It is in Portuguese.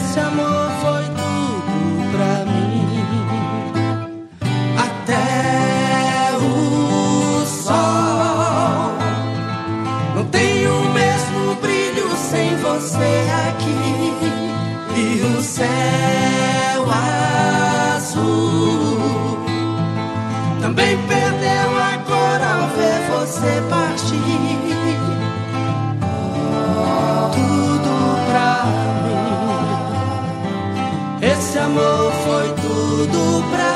Esse amor foi tudo pra mim. Até o sol não tem o mesmo brilho sem você aqui. E o céu azul também perdeu a cor ao ver você partir. Tudo pra mim. Esse amor foi tudo pra